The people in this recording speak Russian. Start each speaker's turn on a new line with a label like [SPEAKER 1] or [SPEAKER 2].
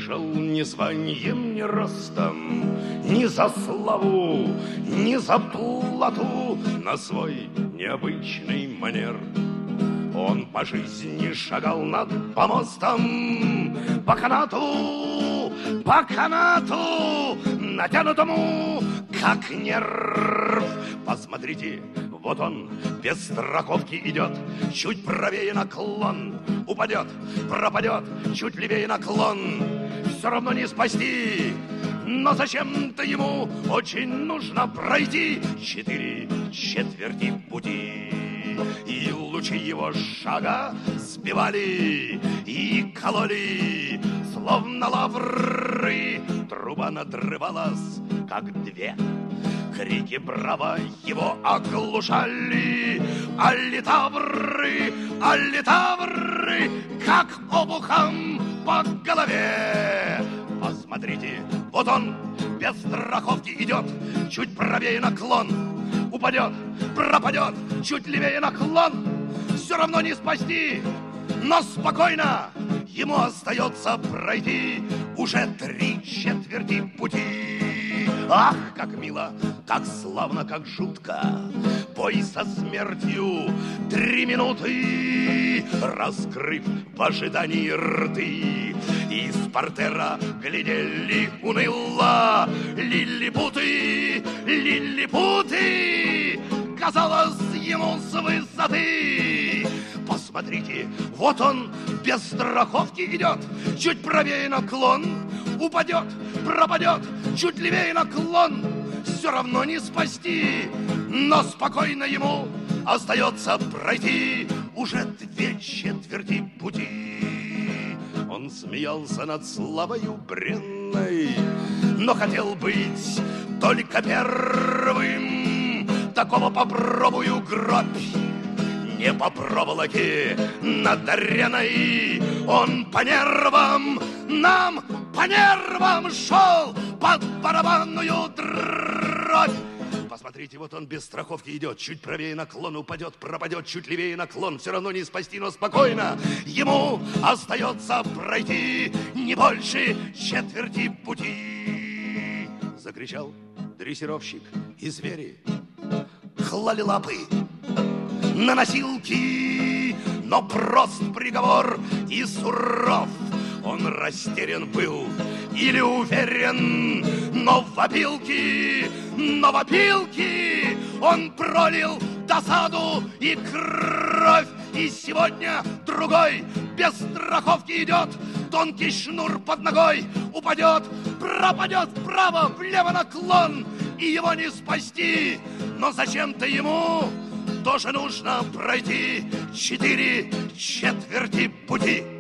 [SPEAKER 1] пришел ни званием, ни ростом, ни за славу, ни за плату, на свой необычный манер. Он по жизни шагал над помостом, по канату, натянутому, как нерв. Посмотрите, вот он без страховки идет, чуть правее наклон, упадет, пропадет, чуть левее наклон. Все равно не спасти, но зачем-то ему очень нужно пройти 4/4 пути. И лучи его шага сбивали и кололи, словно лавры. Труба надрывалась, как две. Крики браво его оглушали, а литавры, как обухом по голове. Посмотрите, вот он без страховки идет, чуть правее наклон, упадет, пропадет, чуть левее наклон. Все равно не спасти, но спокойно ему остается пройти уже 3/4 пути. Ах, как мило, как славно, как жутко, бой со смертью 3 минуты, раскрыв в ожидании рты. Из портера глядели уныло лилипуты, казалось ему с высоты. Посмотрите, вот он без страховки идет, чуть правее наклон, упадет, пропадет, чуть левее наклон. Все равно не спасти, но спокойно ему остается пройти уже 2/4 пути. Он смеялся над славою бренной, но хотел быть только первым. Такого попробую гробь, не по проволоке надаренной. Он по нервам, нам по нервам шел под барабанную дробь. Посмотрите, вот он без страховки идет, чуть правее наклон, упадет, пропадет, чуть левее наклон. Все равно не спасти, но спокойно ему остается пройти не больше 1/4 пути. Закричал дрессировщик, и звери клали лапы на носилки, но прост приговор и суров. Он растерян был или уверен, но в опилки он пролил досаду и кровь. И сегодня другой без страховки идет, тонкий шнур под ногой, упадет, пропадет вправо, влево наклон, и его не спасти, но зачем-то ему тоже нужно пройти 4/4 пути.